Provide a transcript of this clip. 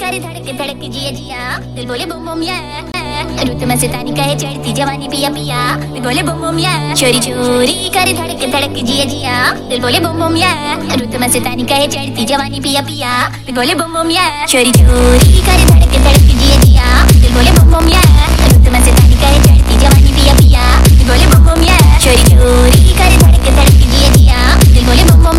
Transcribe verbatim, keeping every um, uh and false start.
करे धड़क धड़क जिया जिया दिल बोले बुम बुम या रुत में सितानी कहे चढ़ती जवानी पिया पिया दिल बोले बुम बुम या चोरी चोरी करे धड़क धड़क जिया जिया दिल बोले बुम बुम या रुत में सितानी कहे चढ़ती जवानी पिया पिया दिल बोले बुम बुम या चोरी चोरी करे धड़क धड़क जिया जिया दिल बोले बुम बुम या रुत में सितानी कहे चढ़ती जवानी पिया पिया दिल बोले बुम बुम या चोरी चोरी करे धड़क धड़क जिया जिया दिल बोले बुम बुम